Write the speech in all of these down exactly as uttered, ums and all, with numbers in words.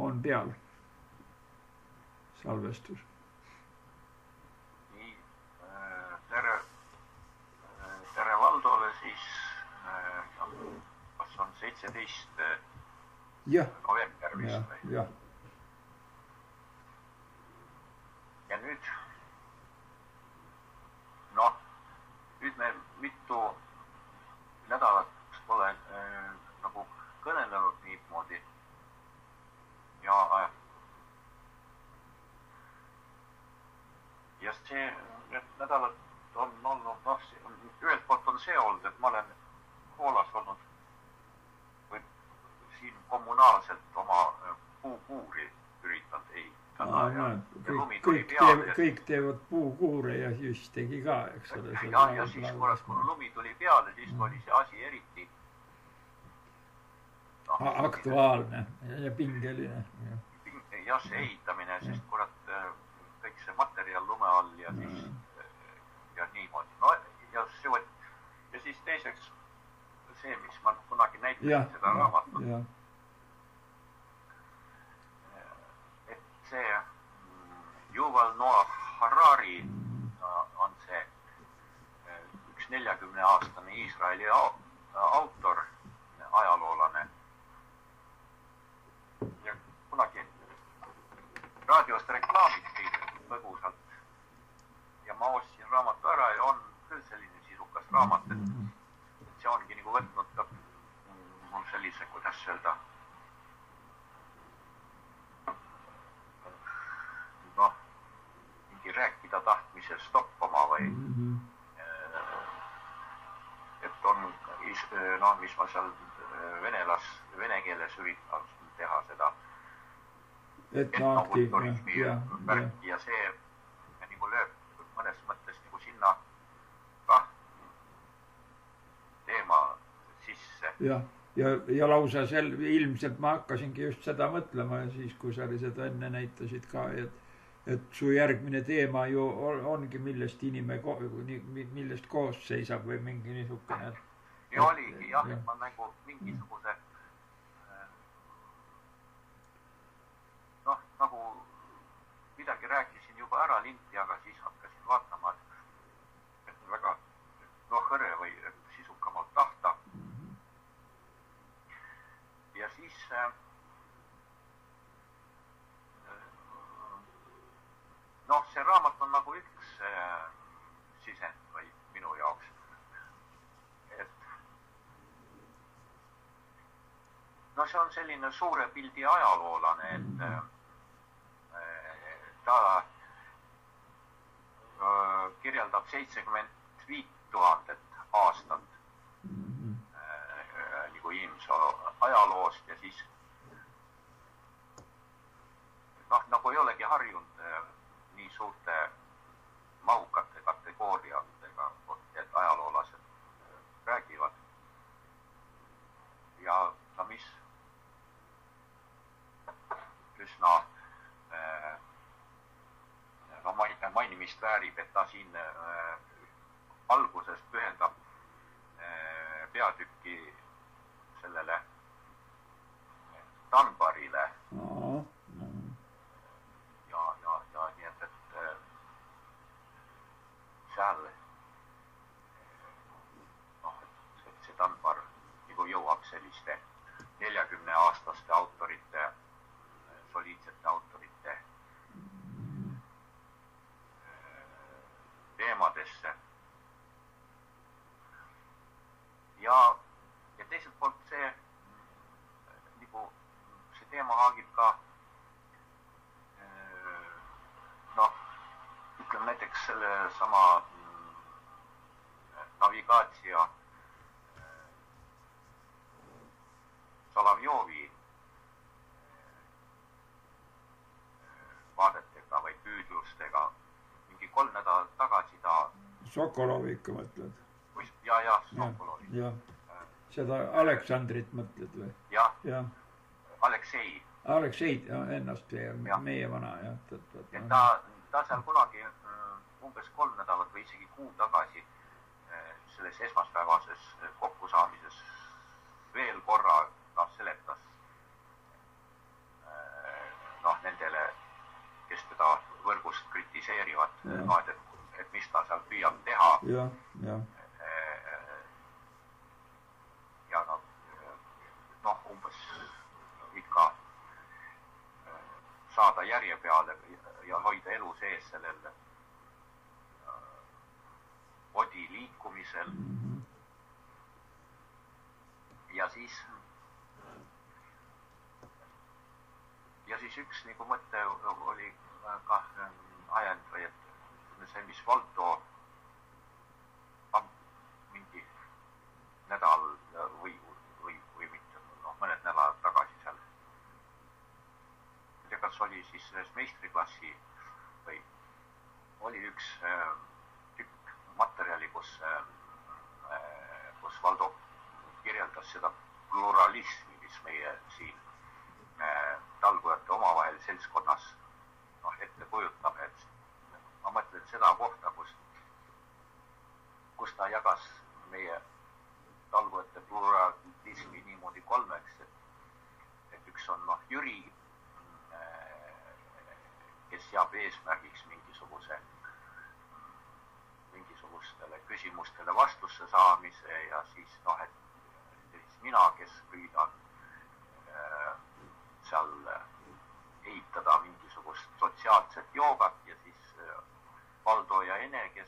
on peal salvestus. Nii, tere, tere Valdole siis, kas on seitseteist november vist või? Jah. Ja nüüd, noh, nüüd me mitu nädalat pole äh, nagu kõnelenud niimoodi ja ja see, need nädalad on olnud, noh, ühelt poolt on see olnud, et ma olen Poolas olnud või siin kommunaalselt oma puukuuri üritanud ehitada. Aa, ja, ja kõik, kõik, teevad, kõik teevad puukuure ja siis tegi ka, eks ole. Ja, ja siis, kui, kui lumi tuli peale, siis oli see asi eriti no, aktuaalne ja pingeline. Ja, ja see ehitamine, ja. Sest kurat kõik see materjal lume all ja siis ja niimoodi. No, ja, see, ja siis teiseks see, mis ma kunagi näitasin seda raamatut. Ja. See Yuval Noah Harari on see üks neljakümne aastane Iisraeli autor, ajaloolane. Ja kunagi raadiost reklaamiti põgusalt ja ma ostsin raamatu ära ja on küll selline sisukas raamat, et see ongi nagu võtnud ka mul sellise, kuidas öelda, noh, mingi rääkida tahtmise stoppama või mm-hmm. et on, noh, mis ma seal venelas, vene keeles üritan teha seda etnokulturismi värki ja see nagu lööb mõnes mõttes nagu sinna kah teema sisse. Ja, ja, ja lausa sel, ilmselt ma hakkasingi just seda mõtlema ja siis, kui sa seda enne näitasid ka, et et su järgmine teema ju ongi, millest inime, millest koos seisab või mingi niisugune. Ja oligi, jah, et ma nagu mingisuguse noh, nagu midagi rääkisin juba ära linti, aga siis hakkasin vaatama, et väga noh, hõre või sisukamalt tahta. Ja siis noh, see raamat on nagu üks äh, sisend või minu jaoks. Et no see on selline suure pildi ajaloolane, et äh, ta äh, kirjeldab seitsekümmend viis tuhandet aastat äh, nagu inimese ajaloost ja siis noh, nagu ei olegi harjunud äh, nii suurte mahukate kategooriatega, et ajaloolased räägivad. Ja no mis üsna äh, no, mainimist väärib, et ta siin äh, alguses pühendab äh, peatükki sellele Tanbarile. No. Ja, ja, ja nii et, et seal noh, et see Tanbar nagu jõuab selliste neljakümne aastaste autorite, soliidsete autorite teemadesse. Ja, ja teiselt poolt see nagu see teema haagib ka noh, ütleme näiteks selle sama navigaatsia Solovjovi vaadetega või püüdlustega. Mingi kolm nädalat tagasi ta... Sokolovi ikka mõtled? Ja, ja, Sokolovi. Ja, ja. Seda Aleksandrit mõtled või? Ja, ja. Aleksei. Aleksei ennast ja. Meie vana, jah. Et ta, ta seal kunagi umbes kolm nädalat või isegi kuu tagasi selles esmaspäevases kokkusaamises veel korra noh, seletas Ja, ja. Ja noh, noh, umbes ikka saada järje peale ja hoida elu sees sellel odi liikumisel. Ja siis ja siis üks nagu mõte oli ka ajend või et see, mis Valdo mingi nädal või, või, või mitte, noh, mõned nädalad tagasi seal. Ja kas oli siis selles meistriklassi või oli üks tükk materjali, kus, kus Valdo kirjeldas seda pluralismi, mis meie siin talgujate omavahel seltskonnas noh, ette kujutame, et ma mõtlen seda kohta, kus, kus ta jagas meie talgujate pluralismi niimoodi kolmeks, et, et üks on noh, Jüri, kes seab eesmärgiks mingisuguse mingisugustele küsimustele vastusse saamise ja siis noh, et siis mina, kes püüdan seal ehitada mingisugust sotsiaalset joogat ja siis Valdo ja Ene, kes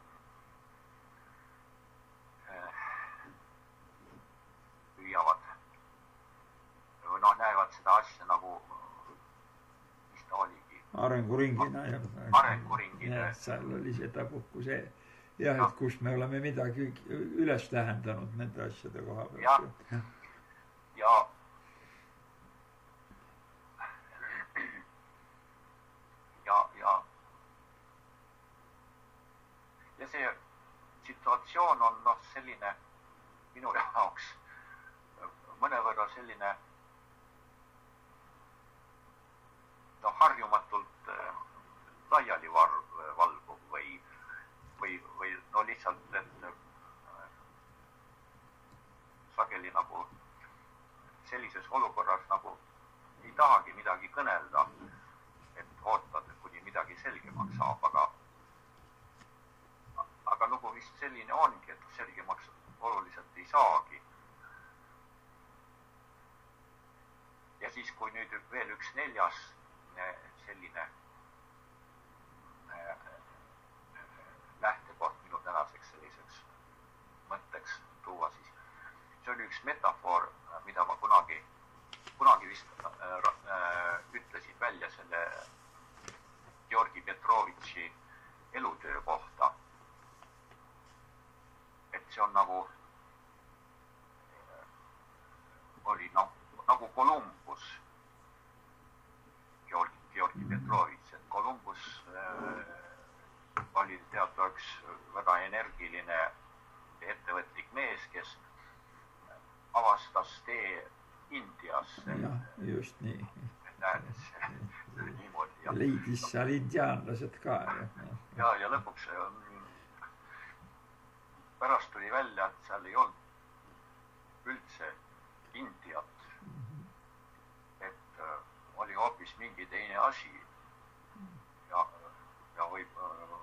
püüavad või noh, näevad seda asja nagu, mis ta oligi? Arenguringina. Ja, arenguringina. Ja, seal oli seda puhku see, jah, et kus me oleme midagi üles tähendanud nende asjade koha pealt. Ja, ja Ja, ja, ja see situatsioon on noh, selline minu jaoks mõnevõrra selline noh, harjumatult laiali valguv või, või, või no lihtsalt, et sageli nagu sellises olukorras nagu ei tahagi midagi kõnelda, et ootad, kuni midagi selgemaks saab, aga aga lugu vist selline ongi, et selgemaks oluliselt ei saagi. Ja siis, kui nüüd veel üks neljas selline lähtekoht minu tänaseks selliseks mõtteks tuua, siis see oli üks metafoor, mida ma kunagi, kunagi vist äh, ütlesin välja selle Georgi Petrovitši elutöö kohta. Et see on nagu oli no, nagu Columbus, Georgi, Georgi Petrovitš, et Columbus äh, oli teatavaks väga energiline ettevõtlik mees, kes avastas tee Indiasse. Ja, just nii. Näedes niimoodi. Ja leidis seal indiaanlased ka. Ja, ja, ja lõpuks pärast tuli välja, et seal ei olnud üldse Indiat. Et oli hoopis mingi teine asi. Ja, ja, võib,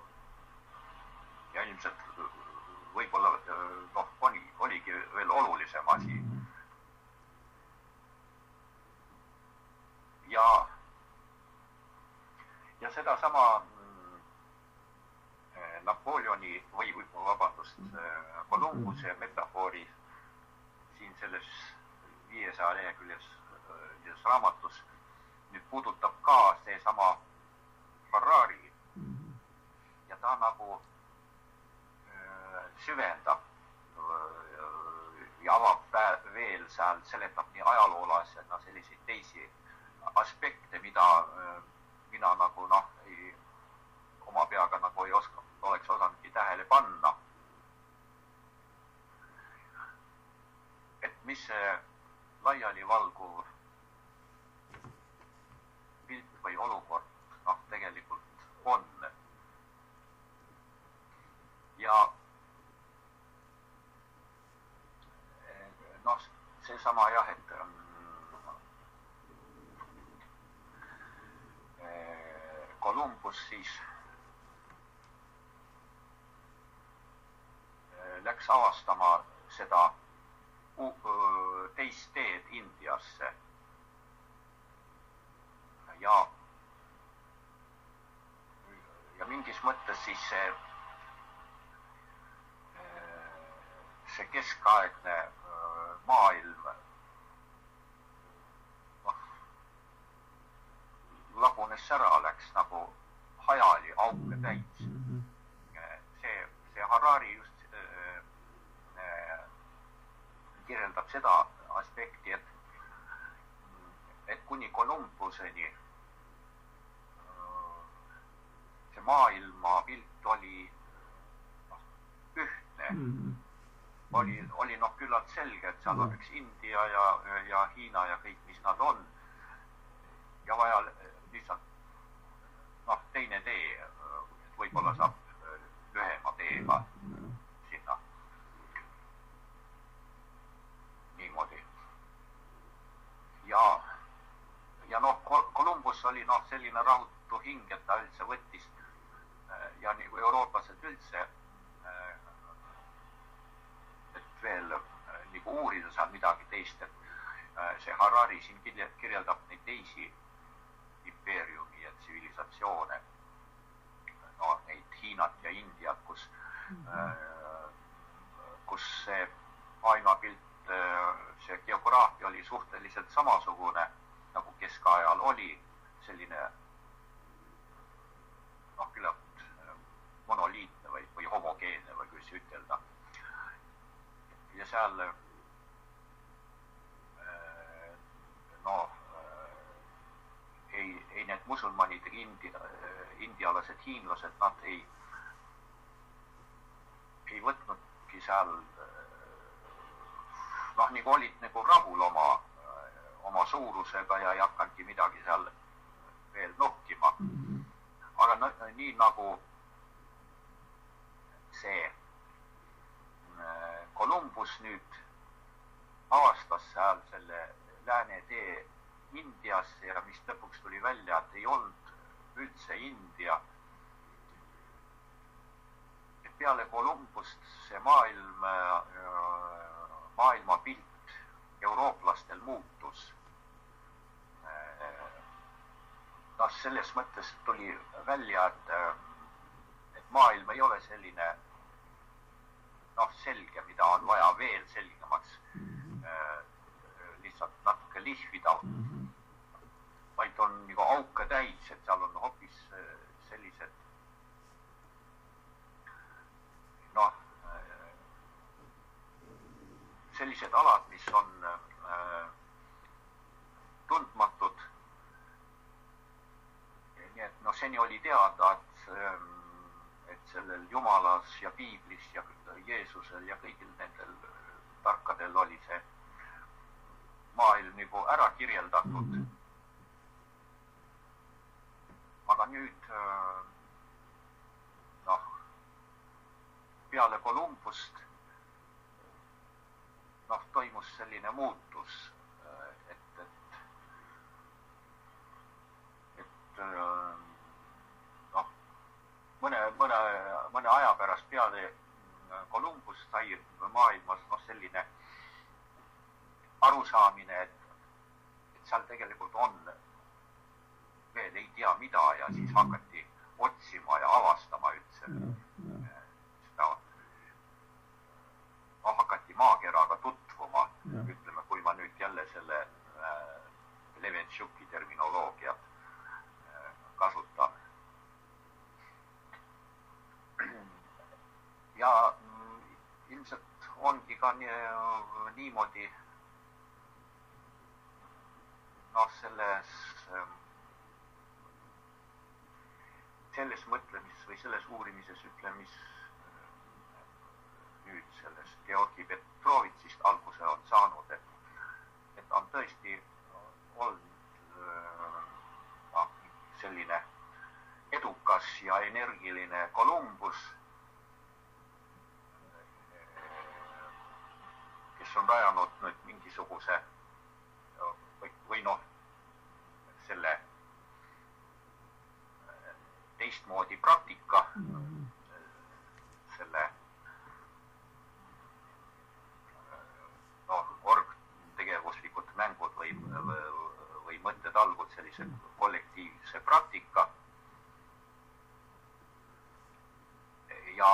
ja ilmselt võib-olla noh, oli, oligi veel olulisem asi. Ja, ja seda sama Napoleoni või, või vabandust, Columbuse metafoori siin selles viiesaja leheküljes raamatus nüüd puudutab ka see sama Harari. Ja ta nagu süvendab ja avab veel seal, seletab nii ajaloolasena selliseid teisi aspekte, mida mina nagu noh, ei, oma peaga nagu ei oska, oleks osanudki tähele panna. Et mis see laiali valguv pilt või olukord noh, tegelikult on. Ja noh, see sama jah, et Columbus siis läks avastama seda teist teed Indiasse. Ja, ja mingis mõttes siis see, see keskaegne maailm lagunes ära, läks nagu hajali auke täis. See, see Harari just äh, kirjeldab seda aspekti, et, et kuni Kolumbuseni see maailma pilt oli noh, ühtne. Mm-hmm. Oli, oli noh küllalt selge, et seal on üks India ja, ja Hiina ja kõik, mis nad on. Ja vaja lihtsalt noh, teine tee, võib-olla saab lühema teega sinna. Niimoodi. Ja, ja noh, Kolumbus oli noh, selline rahutu hing, et ta üldse võttis ja nagu eurooplased üldse et veel nagu uurida saab midagi teist, et see Harari siin kirjeldab neid teisi impeeriumi ja tsivilisatsioone, no neid Hiinat ja Indiat, kus, kus see maailmapilt, see geograafia oli suhteliselt samasugune, nagu keskajal oli, selline noh, küllalt monoliitne või, või homogeenne või kuidas ütelda. Ja seal no ei, ei need musulmanid, india, indialased, hiinlased, nad ei, ei võtnudki seal noh, nagu olid nagu rahul oma, oma suurusega ja ei hakanudki midagi seal veel nuhkima. Aga no, nii nagu see Kolumbus nüüd avastas seal selle lääne tee Indiasse ja mis lõpuks tuli välja, et ei olnud üldse India. Et peale Kolumbust see maailm, maailma pilt eurooplastel muutus. No, selles mõttes tuli välja, et, et maailm ei ole selline noh, selge, mida on vaja veel selgemaks äh, lihtsalt natuke lihvida, vaid on nagu auke täis, et seal on hoopis sellised noh, sellised alad, mis on äh, tundmatud. Nii et noh, seni oli teada, et äh, et sellel Jumalas ja Piiblis ja Jeesusel ja kõigil nendel tarkadel oli see maailm nagu ära kirjeldatud. Aga nüüd noh, peale Kolumbust noh, toimus selline muutus, et, et, et noh, mõne, mõne, mõne aja pärast peale Kolumbus sai maailmas noh, selline arusaamine, et, et seal tegelikult on veel ei tea mida ja siis hakati otsima ja avastama üldse seda. No, hakati maakeraga tutvuma, ja. Ütleme, kui ma nüüd jälle selle äh, Levenšuki terminoloogiat äh, kasutan. Ja ilmselt ongi ka niimoodi noh, selles, selles mõtlemises või selles uurimises, ütle, mis nüüd sellest Georgi Petrovitsist alguse on saanud, et, et on tõesti olnud no, selline edukas ja energiline Kolumbus, kes on rajanud nüüd mingisuguse või, või noh, selle teistmoodi praktika, selle talgud sellise kollektiivse praktika. Ja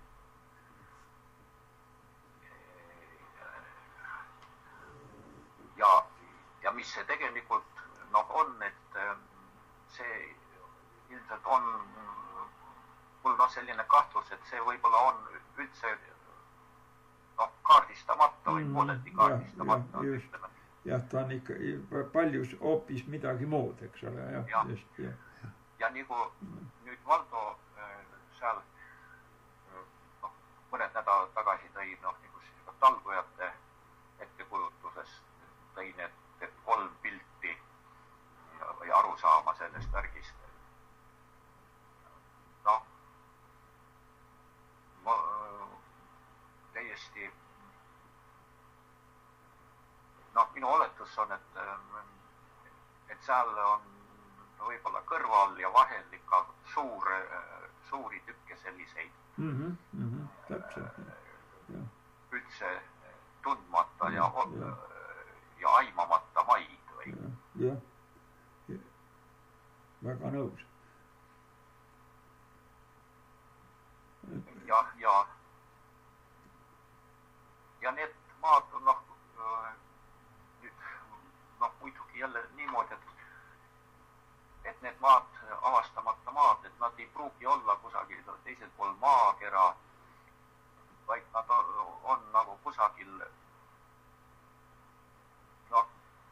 ja, ja mis see tegelikult noh, on, et see ilmselt on mul noh selline kahtlus, et see võib-olla on üldse noh, kaardistamata või pooleldi kaardistamata. Ja, ja, jah, ta on ikka paljus hoopis midagi muud, eks ole. Ja, ja. Just, ja. ja nagu nüüd Valdo seal noh, mõned nädalad tagasi tõi noh, nagu talgujate ettekujutuses tõi need, need kolm pilti või arusaama sellest värgist. Noh, ma täiesti noh, minu oletus on, et et seal on võib-olla kõrval ja vahel ikka suur, suuri tükke selliseid mm-hmm, mm-hmm, täpselt, ja. Üldse tundmata ja, ja, ja. ja aimamata maid või? Ja, ja. Väga nõus. Ja, ja, ja need maad, noh, nüüd, noh, muidugi jälle niimoodi, et et need maad, avastamata maad, et nad ei pruugi olla kusagil teisel pool maakera, vaid nad on, on nagu kusagil noh,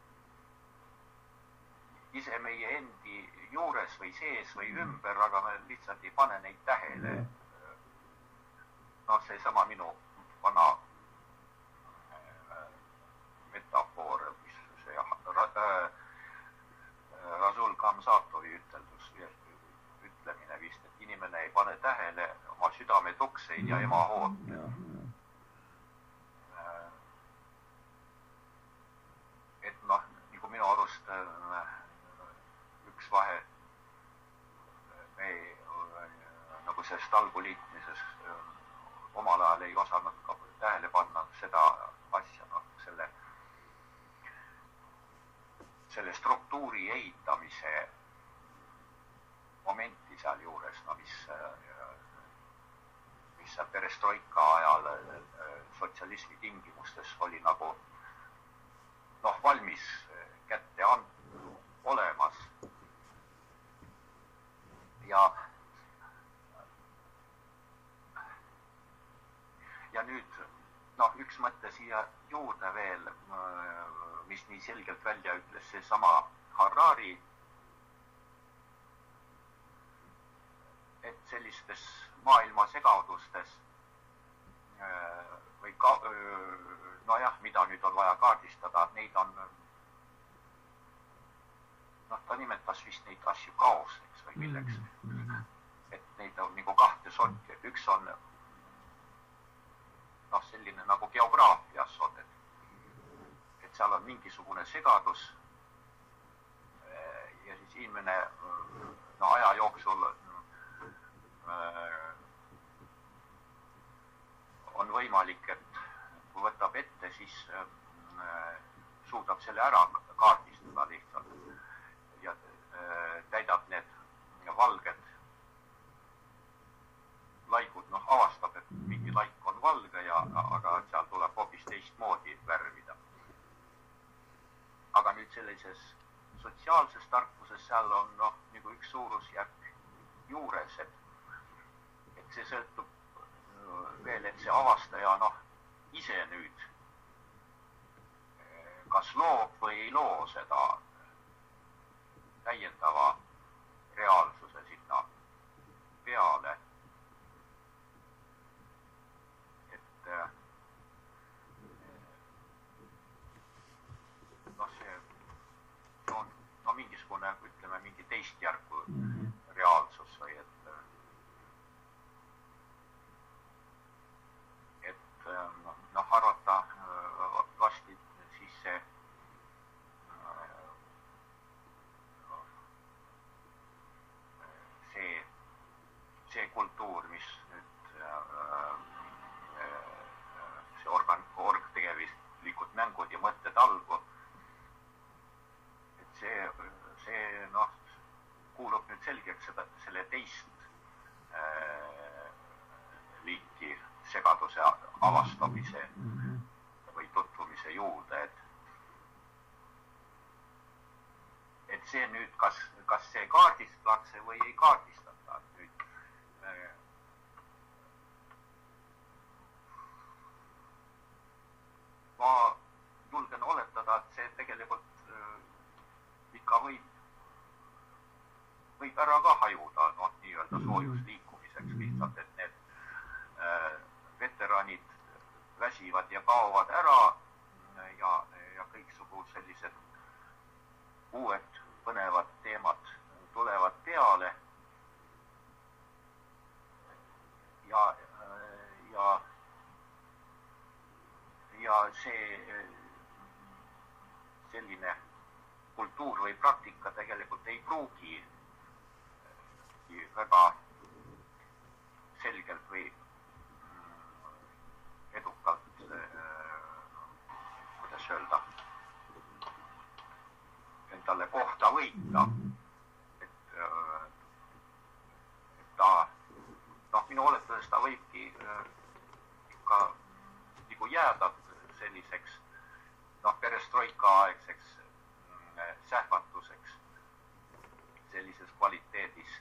ise meie endi juures või sees või ümber, aga me lihtsalt ei pane neid tähele. Noh, see sama minu vana metafoor, mis see äh, Rasul Kamsatovi üteldus, ütlemine vist, et inimene ei pane tähele oma südame tukseid ja ema hoolt. Et noh, nagu minu arust üks vahe me ei, nagu selles talgu liitmises omal ajal ei osanud ka tähele panna seda asja, noh, selle selle struktuuri ehitamise momenti seal juures, no mis, mis perestroika ajal sotsialismi tingimustes oli nagu noh, valmis kätte antud olemas. Ja, ja nüüd noh, üks mõte siia juurde veel, mis nii selgelt välja ütles see sama Harari, et sellistes maailma segadustes või ka, no jah, mida nüüd on vaja kaardistada, neid on, noh, ta nimetas vist neid asju kaoseks või milleks, et neid on nagu kahte sorti, et üks on noh, selline nagu geograafias on, et et seal on mingisugune segadus ja siis inimene no, aja jooksul on võimalik, et kui võtab ette, siis suudab selle ära kaardistada lihtsalt ja täidab need valged laigud, noh, avastab, et mingi laik on valge, ja, aga seal tuleb hoopis teistmoodi värvida. Aga nüüd sellises sotsiaalses tarkuses seal on noh, nagu üks suurusjärk juures, et, et see sõltub veel, et see avastaja noh, ise nüüd kas loob või ei loo seda täiendava reaalsuse sinna peale. Et noh, see on no, mingisugune, ütleme, mingi teistjärgu reaalsus või et et noh, arvata vasti siis see see see kultuur, mis nüüd see organ, orgtegevuslikud mängud ja mõtted algu, et see teist äh, liiki segaduse avastamise või tutvumise juurde, et et see nüüd, kas, kas see kaardistatakse või ei kaardistata. Nüüd, äh, ma julgen oletada, et see tegelikult äh, ikka võib, võib ära ka hajuda, noh, nii-öelda soojusliikumiseks lihtsalt, et need äh, veteranid väsivad ja kaovad ära ja, ja kõiksugu sellised uued põnevad teemad tulevad peale ja, ja, ja see selline kultuur või praktika tegelikult ei pruugi väga selgelt või edukalt, kuidas öelda, endale kohta võita, et, et ta, noh, minu oletades ta võibki ikka nagu jääda selliseks, noh, perestroika aegseks sähvatuseks sellises kvaliteedis.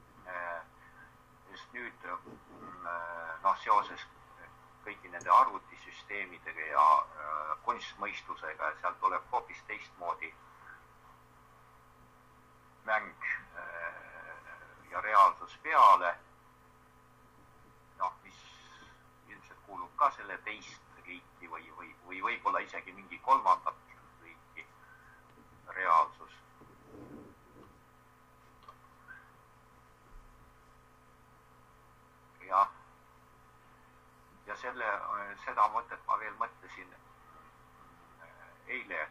Just nüüd, noh, seoses kõigi nende arvutisüsteemidega ja kunstmõistusega, ja seal tuleb hoopis teistmoodi mäng ja reaalsus peale, noh, mis ilmselt kuulub ka selle teist liiki või, või, või võib-olla isegi mingi kolmandat liiki reaalsus. Ja, ja selle, seda mõtet ma veel mõtlesin eile,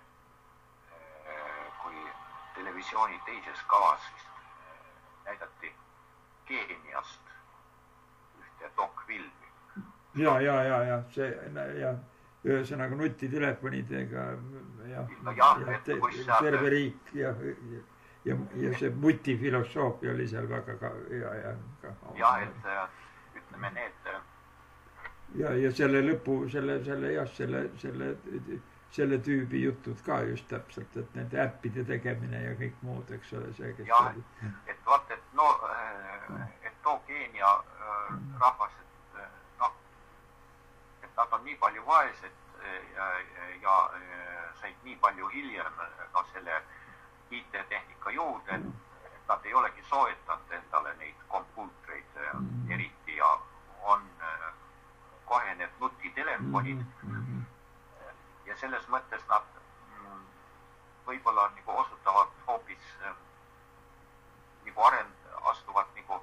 kui televisiooni teises kavas näidati Keeniast ühte dokfilmi. Ja, ja, ja, ja, see, ja, ühesõnaga nutitelefonidega ja, no ja, ja et, te, terve riik ja, ja, ja see mutifilosoofia oli seal väga ka, ja, ja, ka, ja, et ütleme need ja, ja selle lõpu, selle, selle, jah, selle, selle selle tüübi jutud ka just täpselt, et nende äppide tegemine ja kõik muud, eks ole, see, kes ja, oli. et vaat, et no, et too Keenia rahvas, et noh, et nad on nii palju vaesed ja, ja said nii palju hiljem no, selle I T-tehnika juurde, et nad ei olegi soetanud endale neid kompuutreid eriti ja on kohe need nutitelefonid. Ja selles mõttes nad võib-olla nagu osutavad hoopis nagu arend, astuvad nagu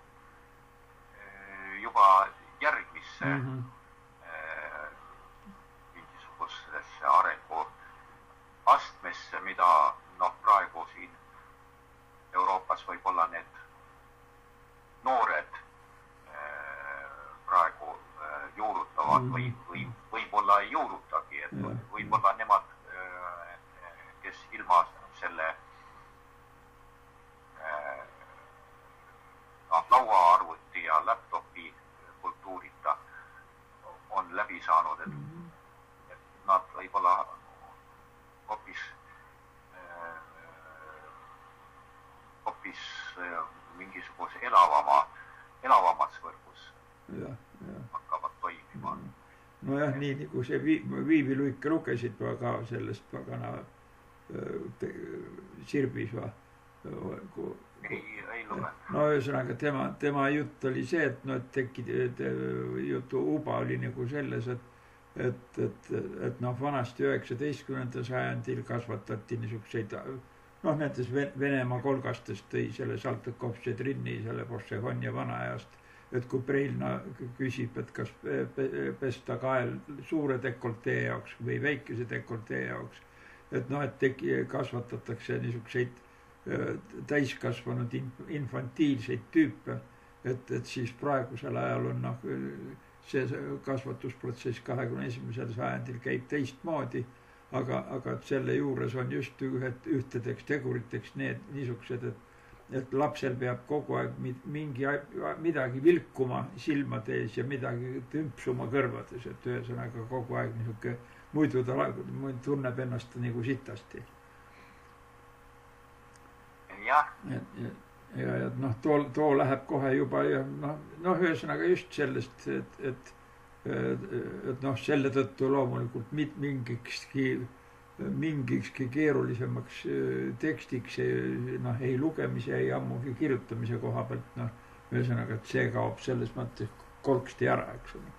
juba järgmisse mm-hmm. mingisugusesse arengu astmesse, mida noh, praegu siin Euroopas võib-olla need noored praegu juurutavad mm-hmm. või, või võib-olla ei juurutagi, et ja. Võib-olla nemad, kes ilma selle noh, lauaarvuti ja laptopi kultuurita on läbi saanud, et, mm-hmm. et nad võib-olla hoopis hoopis mingisuguse elavama, elavamas võrgus ja, ja. hakkavad toimima. Nojah, nii nagu see Viiviluike lukesid ka sellest pagana te, Sirbis va, kui, ei, ei luge. No ühesõnaga tema, tema jutt oli see, et no, et tekid, et jutu uba oli nagu selles, et et, et, et noh, vanasti üheksateistkümnendal sajandil kasvatati niisuguseid, noh, nendes Venemaa kolgastest tõi selle Saltõkov-Šedrini, selle Bošehonja vanaajast, et kui Preilna küsib, et kas pesta kael suure dekoltee jaoks või väikese dekoltee jaoks, et noh, et teki, kasvatatakse niisuguseid täiskasvanud infantiilseid tüüpe, et, et siis praegusel ajal on noh, see kasvatusprotsess kahekümne esimesel sajandil käib teistmoodi, aga, aga selle juures on just ühed, ühtedeks teguriteks need niisugused, et, et lapsel peab kogu aeg mingi midagi vilkuma silmade ees ja midagi tümpsuma kõrvades, et ühesõnaga kogu aeg niisugune, muidu ta tunneb ennast nagu sitasti. jah. ja, ja, ja noh, too, too läheb kohe juba ja noh, noh, ühesõnaga just sellest, et, et, et noh, selle tõttu loomulikult mingikski mingikski keerulisemaks tekstiks noh, ei lugemise, ei ammugi kirjutamise koha pealt, noh, ühesõnaga, et see kaob selles mõttes kolksti ära, eks ole.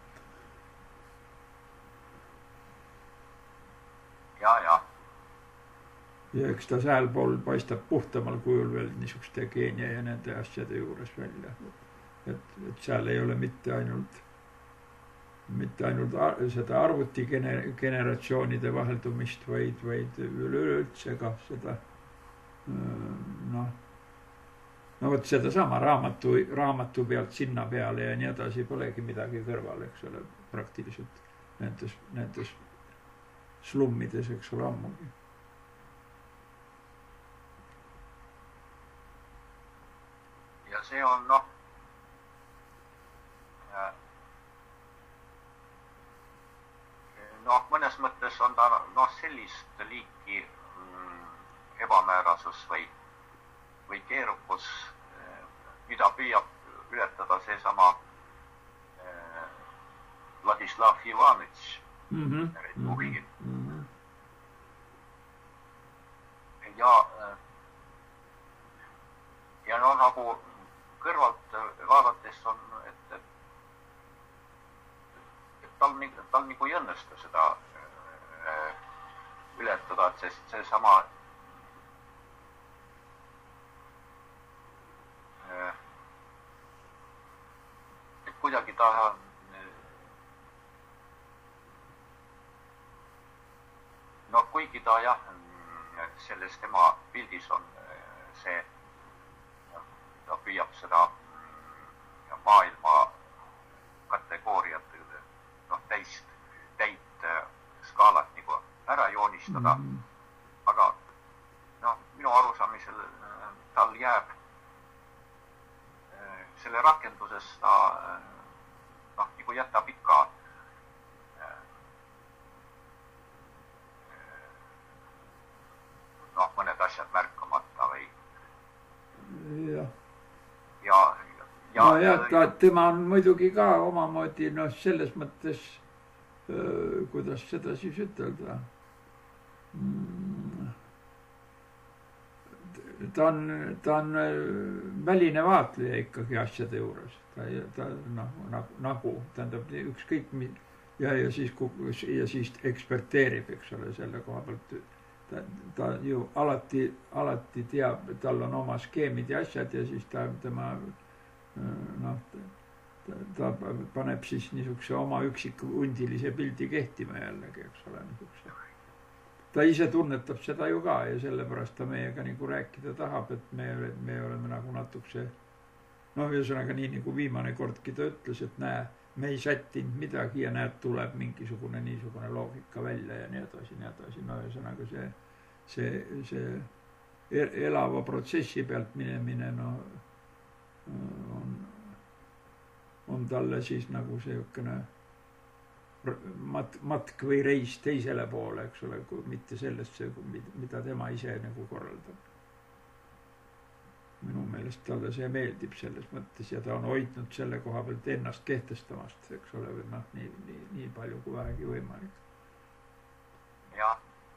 Ja, ja. Ja eks ta säälpool paistab puhtamal kujul veel niisuguste geenia ja nende asjade juures välja. Et, et seal ei ole mitte ainult mitte ainult seda arvuti generatsioonide vaheldumist, vaid, vaid üleüldse ka seda noh, no vot seda sama raamatu, raamatu pealt sinna peale ja nii edasi polegi midagi kõrval, eks ole, praktiliselt nendes, nendes slummides, eks ole, ammugi. Ja see on noh, noh, mõnes mõttes on ta noh, sellist liiki mm, ebamäärasus või, või keerukus, mida püüab ületada see sama eh, Vladislav Ivanitš Puhhin. Mm -hmm. Ja, ja no nagu kõrvalt vaadates on, et, et tal, tal nagu ei õnnestu seda äh, ületada, et see, see sama äh, et kuidagi ta äh, no kuigi ta jah, selles tema pildis on äh, see, ta püüab seda äh, maailma kategooriat noh, täist, täit skaalat nagu ära joonistada. Mm -hmm. Aga noh, minu arusaamisel tal jääb selle rakenduses ta noh, nagu jätab ikka noh, mõned asjad märkamata või ja ja Ja, no jah, ta, tema on muidugi ka omamoodi, noh, selles mõttes, öö, kuidas seda siis ütelda. Ta on, ta on väline vaatleja ikkagi asjade juures. Ta, ta noh, nagu, nagu, tähendab, ükskõik, ja, ja siis, ja siis eksperteerib, eks ole, selle koha pealt. Ta, ta ju alati, alati teab, tal on oma skeemid ja asjad ja siis ta, tema noh, ta, ta paneb siis niisuguse oma üksiku undilise pildi kehtima jällegi, eks ole, niisuguse. Ta ise tunnetab seda ju ka ja sellepärast ta meiega nagu rääkida tahab, et me, me oleme nagu natukese, noh, ühesõnaga nii nagu viimane kordki ta ütles, et näe, me ei sättinud midagi ja näed, tuleb mingisugune niisugune loogika välja ja nii edasi, nii edasi, no ühesõnaga see, see, see elava protsessi pealt minemine, no on, on talle siis nagu selline mat, matk või reis teisele poole, eks ole, kui mitte sellest, mida tema ise nagu korraldab. Minu meelest talle see meeldib selles mõttes ja ta on hoidnud selle koha pealt ennast kehtestamast, eks ole, või noh, nii, nii, nii palju kui vähegi võimalik. Ja,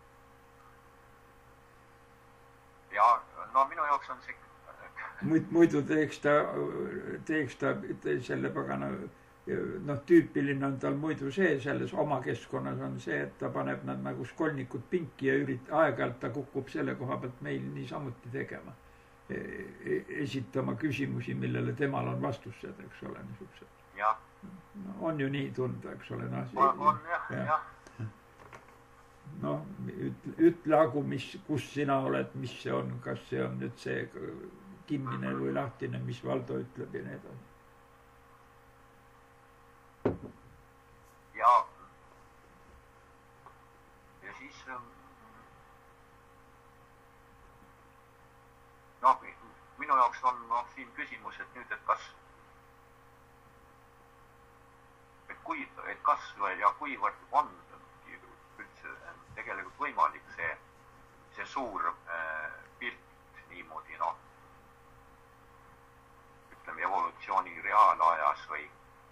ja no minu jaoks on see muidu teeks ta, teeks ta selle pagana, noh, tüüpiline on tal muidu see, selles oma keskkonnas on see, et ta paneb nad nagu skolnikud pinki ja ürit, aeg-ajalt ta kukub selle koha pealt meil niisamuti tegema. Esitama küsimusi, millele temal on vastused, eks ole, niisugused. Jah. No, on ju nii tunda, eks ole. No, see, on, on jah, jah. jah. No, ütle, ütle agu, mis, kus sina oled, mis see on, kas see on nüüd see kimmine või lahtine, mis Valdo ütleb ja need on. Ja, ja siis noh, minu jaoks on no, siin küsimus, et nüüd, et kas, et, kui, et kas ja kuivõrd on üldse tegelikult võimalik see, see suur äh, pilt niimoodi, noh, ütleme, evolutsiooni reaalajas või?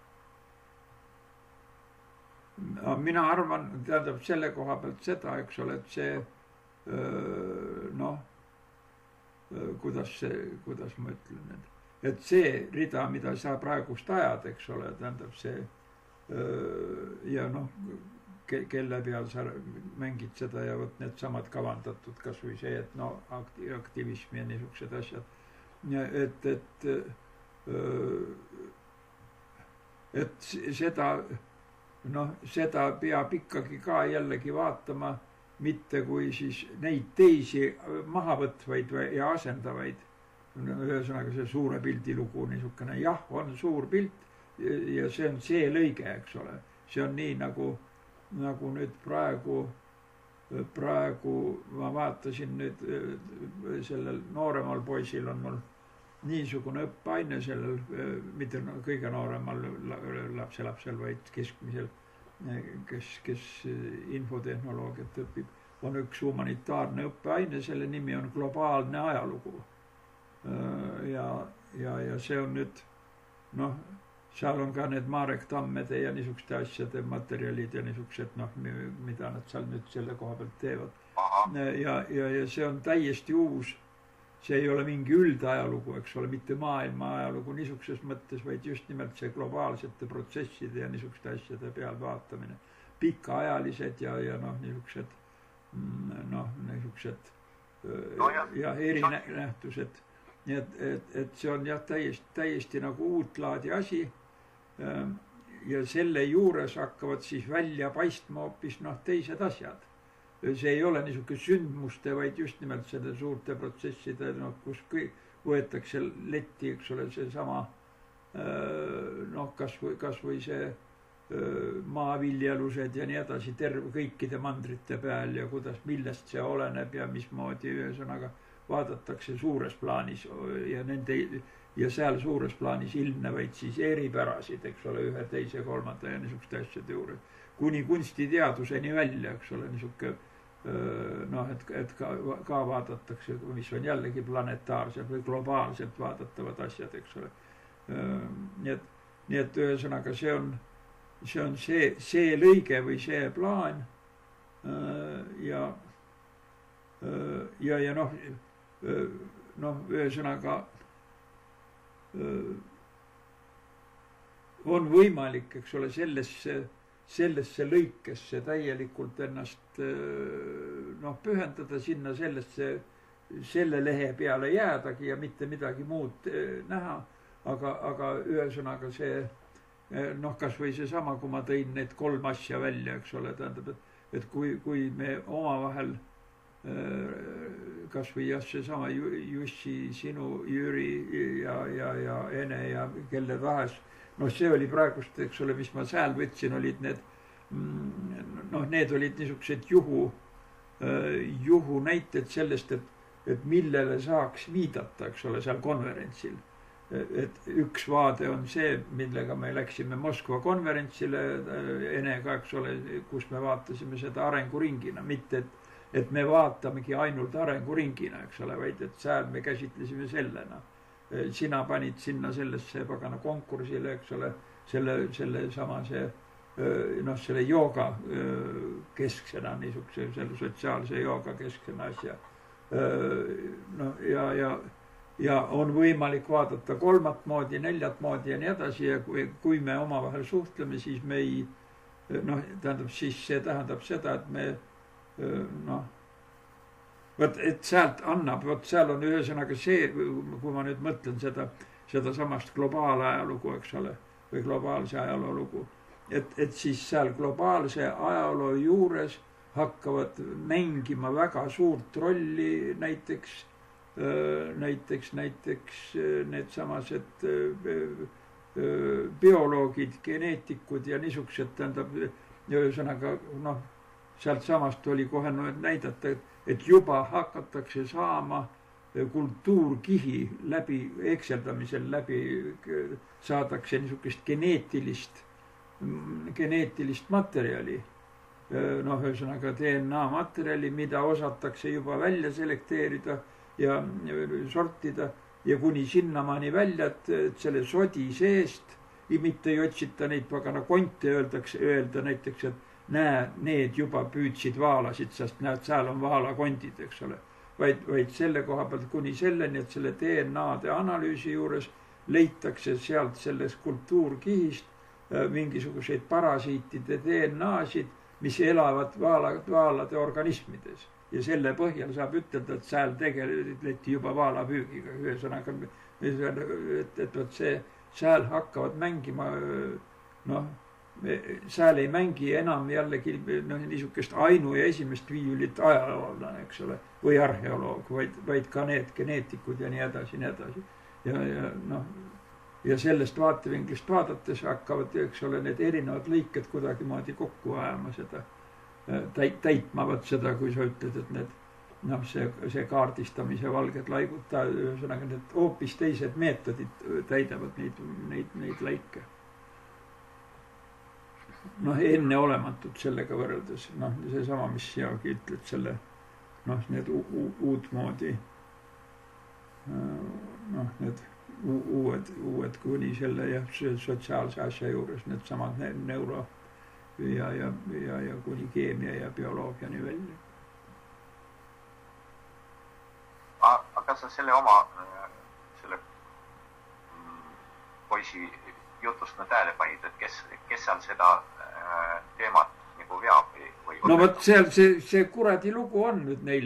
No, mina arvan, tähendab selle koha pealt seda, eks ole, et see öö, noh, kuidas see, kuidas ma ütlen, et, et see rida, mida sa praegust ajad, eks ole, tähendab see öö, ja noh, ke, kelle peal sa mängid seda ja võt need samad kavandatud, kas või see, et no aktivism ja niisugused asjad, et, et öö, et seda noh, seda peab ikkagi ka jällegi vaatama, mitte kui siis neid teisi maha võtvaid ja asendavaid. Ühesõnaga see suure pildi lugu niisugune, jah, on suur pilt ja see on see lõige, eks ole. See on nii nagu, nagu nüüd praegu, praegu ma vaatasin nüüd sellel nooremal poisil on mul niisugune õppeaine sellel, mitte kõige nooremal lapselapsel, vaid keskmisel, kes, kes infotehnoloogiat õpib, on üks humanitaarne õppeaine, selle nimi on globaalne ajalugu. Ja, ja, ja see on nüüd, noh, seal on ka need Marek Tammede ja niisuguste asjade materjalid ja niisugused, noh, mida nad seal nüüd selle koha pealt teevad. Ja, ja, ja see on täiesti uus. See ei ole mingi üldajalugu, eks ole, mitte maailma ajalugu niisuguses mõttes, vaid just nimelt see globaalsete protsesside ja niisuguste asjade peal vaatamine. Pikaajalised ja, ja noh, niisugused, noh, niisugused no ja, ja erinähtused. Nii et, et, et see on jah täiesti, täiesti nagu uut laadi asi ja selle juures hakkavad siis välja paistma hoopis noh, teised asjad. See ei ole niisugune sündmuste, vaid just nimelt selle suurte protsesside, noh, kus kõik võetakse letti, eks ole, see sama, noh, kas või, kas või see maaviljelused ja nii edasi terve kõikide mandrite peal ja kuidas, millest see oleneb ja mismoodi ühesõnaga vaadatakse suures plaanis ja nende, ja seal suures plaanis ilmnevaid siis eripärasid, eks ole, ühe, teise, kolmanda ja niisuguste asjade juures. Kuni kunstiteaduseni välja, eks ole, niisugune noh, et, et ka, ka vaadatakse, mis on jällegi planetaarsed või globaalselt vaadatavad asjad, eks ole. Nii et, nii et ühesõnaga see on, see on see, see lõige või see plaan ja, ja, ja noh, noh, ühesõnaga on võimalik, eks ole, sellesse sellesse lõikesse täielikult ennast noh, pühendada sinna sellesse, selle lehe peale jäädagi ja mitte midagi muud näha, aga, aga ühesõnaga see noh, kas või see sama, kui ma tõin need kolm asja välja, eks ole, tähendab, et, et kui, kui me omavahel kas või jah, see sama Jussi, sinu, Jüri ja, ja, ja Ene ja kelle tahes. Noh, see oli praegust, eks ole, mis ma sääl võtsin, olid need, noh, need olid niisugused juhu, juhu näited sellest, et, et millele saaks viidata, eks ole, seal konverentsil. Et üks vaade on see, millega me läksime Moskva konverentsile Enega, eks ole, kus me vaatasime seda arenguringina, mitte et, et me vaatamegi ainult arenguringina, eks ole, vaid et seal me käsitlesime sellena. Sina panid sinna sellesse pagana konkursile, eks ole, selle, selle sama see, noh, selle jooga kesksena, niisuguse, selle sotsiaalse jooga kesksena asja. No, ja, ja, ja on võimalik vaadata kolmat moodi, neljat moodi ja nii edasi ja kui, kui me omavahel suhtleme, siis me ei, noh, tähendab, siis see tähendab seda, et me, noh, Võt, et sealt annab, võt seal on ühesõnaga see, kui ma nüüd mõtlen seda, seda samast globaalajalugu, eks ole, või globaalse ajaloo lugu, et, et siis seal globaalse ajaloo juures hakkavad mängima väga suurt rolli näiteks, näiteks, näiteks need samased bioloogid, geneetikud ja niisugused, tähendab, ühesõnaga, noh, sealt samast oli kohe näidata, et et juba hakatakse saama kultuurkihi läbi ekseldamisel läbi saadakse niisugust geneetilist, geneetilist materjali. Noh, ühesõnaga D N A materjali, mida osatakse juba välja selekteerida ja sortida ja kuni sinnamaani välja, et selle sodi seest mitte ei otsita neid pagana konte, öeldakse, öelda näiteks, et näe, need juba püüdsid vaalasid, sest näed, seal on vaalakondid, eks ole. Vaid, vaid selle koha pealt kuni selleni, et selle D N A-de analüüsi juures leitakse sealt sellest kultuurkihist mingisuguseid parasiitide D N A-sid, mis elavad vaala, vaalade organismides. Ja selle põhjal saab ütelda, et seal tegeleti juba vaalapüügiga. Ühesõnaga, et, et, et see sääl hakkavad mängima, noh, sääl ei mängi enam jällegi no, niisugust ainu ja esimest viiulit ajaloolane, eks ole, või arheoloog, vaid, vaid ka need geneetikud ja nii edasi, nii edasi. Ja, ja, noh, ja sellest vaatevinklist vaadates hakkavad, eks ole, need erinevad lõiked kuidagi moodi kokku ajama seda, täit, täitmavad seda, kui sa ütled, et need, noh, see, see kaardistamise valged laigud, ühesõnaga need hoopis teised meetodid täidavad neid, neid, neid lõike. Noh, enneolematult sellega võrreldes, noh, see sama, mis siagi ütled selle, noh, need uut moodi, noh, need uued, uued kuni selle ja sotsiaalse asja juures, need samad neuro ja, ja, ja, ja kuni keemia ja bioloogiani välja. Aga sa selle oma, selle poisi jutust me tähele panid, et kes, kes seal seda teemat nagu veab või, või no vot, seal see, see kuradi lugu on nüüd neil,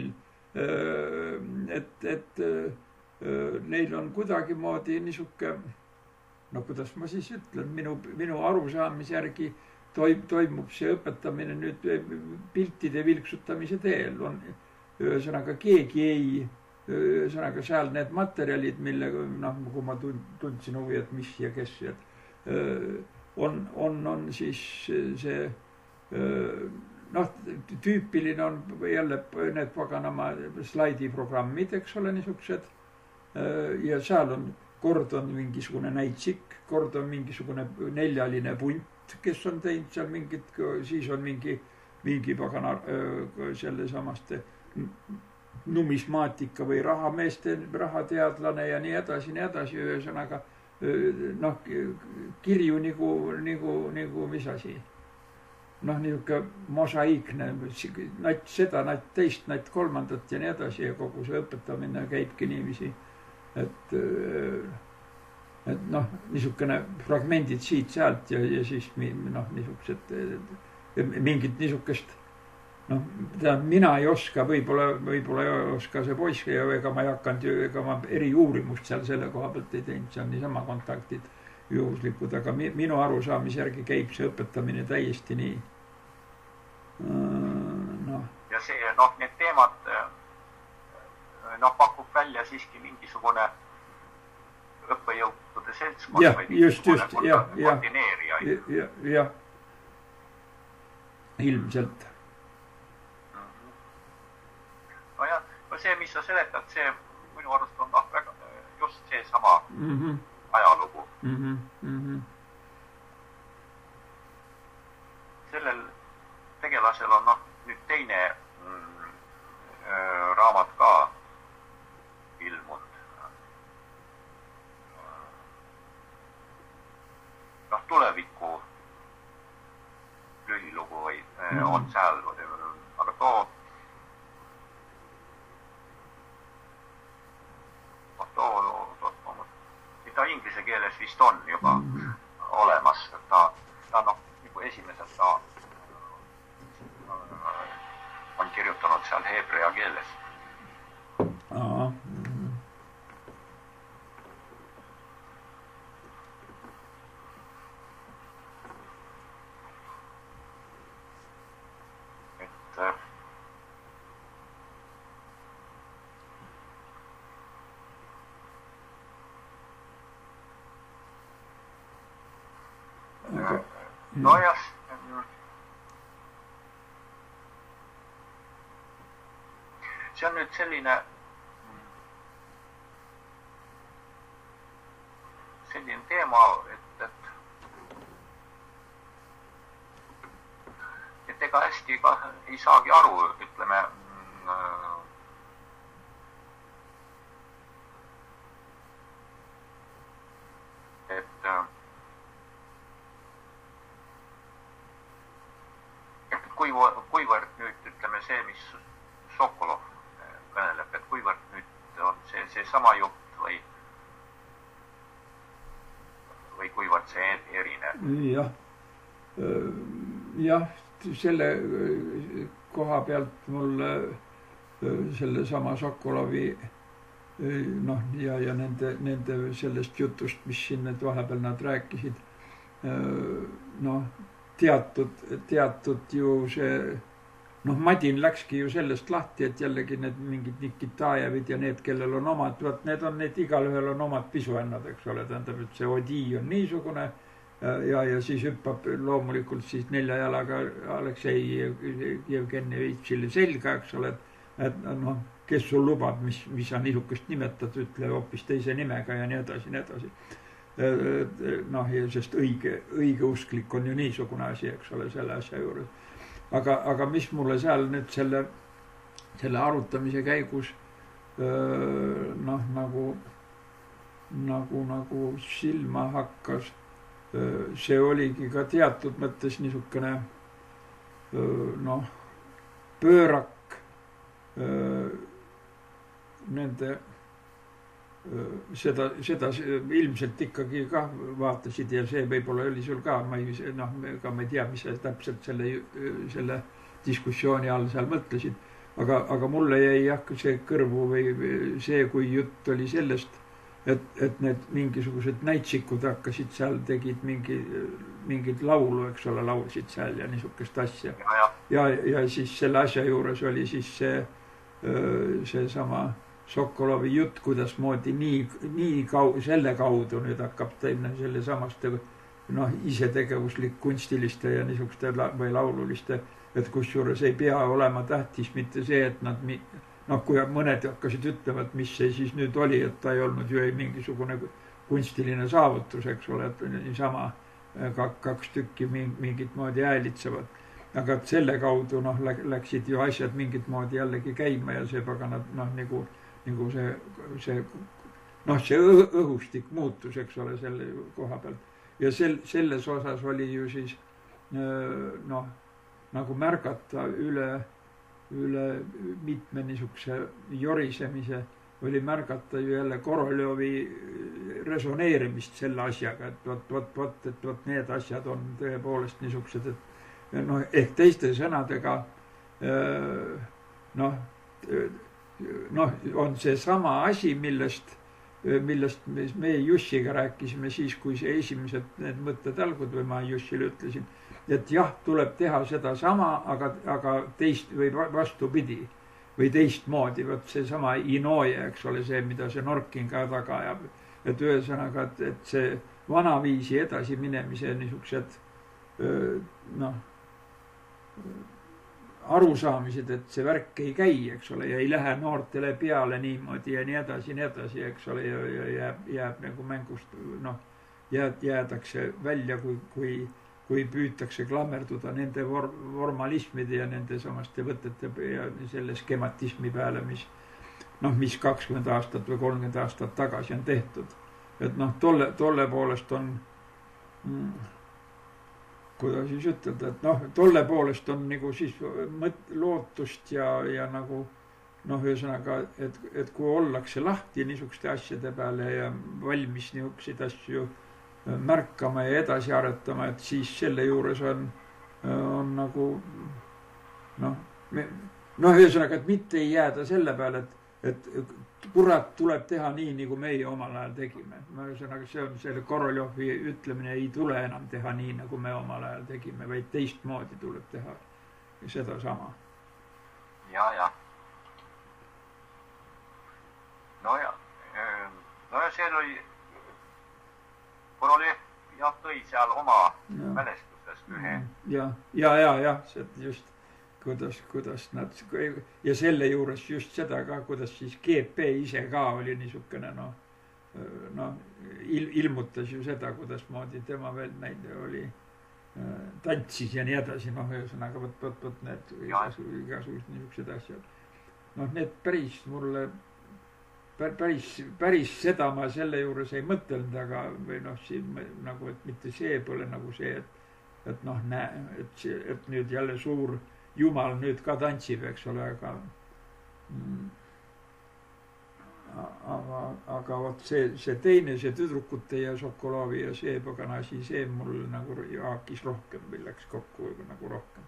et, et neil on kuidagi moodi niisuke, no kuidas ma siis ütlen, minu, minu arusaamise järgi toim, toimub see õpetamine nüüd piltide vilksutamise teel. On, ühesõnaga, keegi ei, ühesõnaga seal need materjalid, mille, noh, kui ma tundsin huvi, et mis ja kes, et on, on, on siis see, noh, tüüpiline on jälle need paganama slaidiprogrammid, eks ole, niisugused, ja seal on, kord on mingisugune näitsik, kord on mingisugune neljaline punt, kes on teinud seal mingit, siis on mingi, mingi pagana selle samaste numismaatika või rahameeste, rahateadlane ja nii edasi, nii edasi, ühesõnaga, noh, kirju nagu, nagu, nagu mis asi. Noh, niisugune mosaiikne, nat seda, nat teist, nat kolmandat ja nii edasi ja kogu see õpetamine käibki niiviisi, et, et noh, niisugune fragmendid siit-sealt ja, ja siis noh, niisugused, mingit niisugust, noh, mina ei oska, võib-olla, võib-olla ei oska see poiss ja ega ma ei hakanud ju, ega ma eri uurimust seal selle koha pealt ei teinud, see on niisama kontaktid juhuslikud, aga minu arusaamise järgi käib see õpetamine täiesti nii. No. Ja see, noh, need teemad, noh, pakub välja siiski mingisugune õppejõutude seltskond ja, või just, just, ja, ja, koordineerija. Ja, ja, ilmselt. No ja, no see, mis sa seletad, see minu arust on ah, väga, just see sama mm-hmm. ajalugu. Mm-hmm. Mm-hmm. Sellel tegelasel on noh, nüüd teine mm, äh, raamat ka ilmunud. Noh, tuleviku lühilugu või äh, mm-hmm. on seal, aga too ta inglise keeles vist on juba mm. olemas, ta, ta noh, nagu esimeselt ta on kirjutanud seal heebrea keeles. Aha. Et äh, no jah, see on nüüd selline selline teema, et, et, et ega hästi ka ei saagi aru, ütleme, et, et kui, kuivõrd nüüd, ütleme, see, mis Sokolov kõneleb, et kuivõrd nüüd on see, see sama jutt või, või kuivõrd see erineb? Jah, jah, selle koha pealt mul selle sama Sokolovi noh, ja, ja nende, nende sellest jutust, mis siin need vahepeal nad rääkisid, noh, teatud, teatud ju see noh, Madin läkski ju sellest lahti, et jällegi need mingid Nikitajevid ja need, kellel on omad, vaat need on, need igal ühel on omad pisuennad, eks ole, tähendab, et see Odi on niisugune ja, ja siis hüppab loomulikult siis nelja jalaga Aleksei Jevgenjevitšile selga, eks ole, et, et noh, kes sul lubab, mis, mis sa niisugust nimetad, ütle hoopis teise nimega ja nii edasi, nii edasi. Noh, sest õige, õigeusklik on ju niisugune asi, eks ole, selle asja juures. Aga, aga mis mulle seal nüüd selle, selle arutamise käigus noh, nagu, nagu, nagu silma hakkas, see oligi ka teatud mõttes niisugune noh, pöörak nende seda, seda ilmselt ikkagi ka vaatasid ja see võib-olla oli sul ka, ma ei, noh, ega ma ei tea, mis sa täpselt selle, selle diskussiooni all seal mõtlesid, aga, aga mulle jäi jah, see kõrvu või see, kui jutt oli sellest, et, et need mingisugused näitsikud hakkasid seal, tegid mingi, mingid laulu, eks ole, laulsid seal ja niisugust asja. Ja, ja siis selle asja juures oli siis see, see sama Sokolovi jutt, kuidas moodi nii, nii kau, selle kaudu nüüd hakkab teine selle samaste noh, isetegevuslik kunstiliste ja niisuguste la, või laululiste, et kus juures ei pea olema tähtis mitte see, et nad noh, kui mõned hakkasid ütlema, et mis see siis nüüd oli, et ta ei olnud ju ei mingisugune kunstiline saavutus, eks ole, et niisama kaks tükki mingit moodi häälitsevad. Aga selle kaudu noh, läksid ju asjad mingit moodi jällegi käima ja see paganad noh, nagu nagu see, see, noh, see õhustik muutus, eks ole, selle koha pealt. Ja sel, selles osas oli ju siis, noh, nagu märgata üle, üle mitme niisuguse jorisemise, oli märgata ju jälle Koroljovi resoneerimist selle asjaga, et vot, vot, vot, et vot need asjad on tõepoolest niisugused, et noh, ehk teiste sõnadega, noh, noh, on see sama asi, millest, millest me Jussiga rääkisime siis, kui see esimesed need mõtted algud või ma Jussile ütlesin, et jah, tuleb teha seda sama, aga, aga teist või vastupidi või teistmoodi, vot see sama Inoje, eks ole, see, mida see Norkin ka taga ajab, et ühesõnaga, et, et see vanaviisi edasi minemise niisugused noh, arusaamised, et see värk ei käi, eks ole, ja ei lähe noortele peale niimoodi ja nii edasi, nii edasi, eks ole, ja, ja jääb, jääb nagu mängust, noh, jääd, jäädakse välja, kui, kui, kui püütakse klammerduda nende vor, formalismide ja nende samaste võtete ja selle skematismi peale, mis, noh, mis kakskümmend aastat või kolmkümmend aastat tagasi on tehtud. Et noh, tolle, tolle poolest on mm, kuidas siis ütelda, et noh, tolle poolest on nagu siis mõt, lootust ja, ja nagu noh, ühesõnaga, et, et kui ollakse lahti niisuguste asjade peale ja valmis niisuguseid asju märkama ja edasi aretama, et siis selle juures on, on nagu noh, noh, ühesõnaga, et mitte ei jääda selle peale, et, et kurat tuleb teha nii, nagu meie omal ajal tegime. Ühesõnaga, see on selle Koroljovi ütlemine, ei tule enam teha nii, nagu me omal ajal tegime, vaid teistmoodi tuleb teha seda sama. Ja, ja. No ja, no ja seal oli Koroljev jah, tõi seal oma ja. Mälestusest ühe. Ja, ja, ja, ja, see just kuidas, kuidas nad, ja selle juures just seda ka, kuidas siis G P ise ka oli niisugune, noh, noh, il, ilmutas ju seda, kuidas moodi tema veel näide oli, tantsis ja nii edasi, noh, ühesõnaga, võt, võt, võt, need igasugused niisugused asjad. Noh, need päris mulle, päris, päris seda ma selle juures ei mõtelnud, aga või noh, siin nagu, et mitte see pole nagu see, et, et noh, näe, et, et nüüd jälle suur jumal nüüd ka tantsib, eks ole, aga mm, aga, aga vot see, see teine, see tüdrukute ja Sokolovi ja see pagana asi, see mul nagu haakis rohkem või läks kokku nagu rohkem.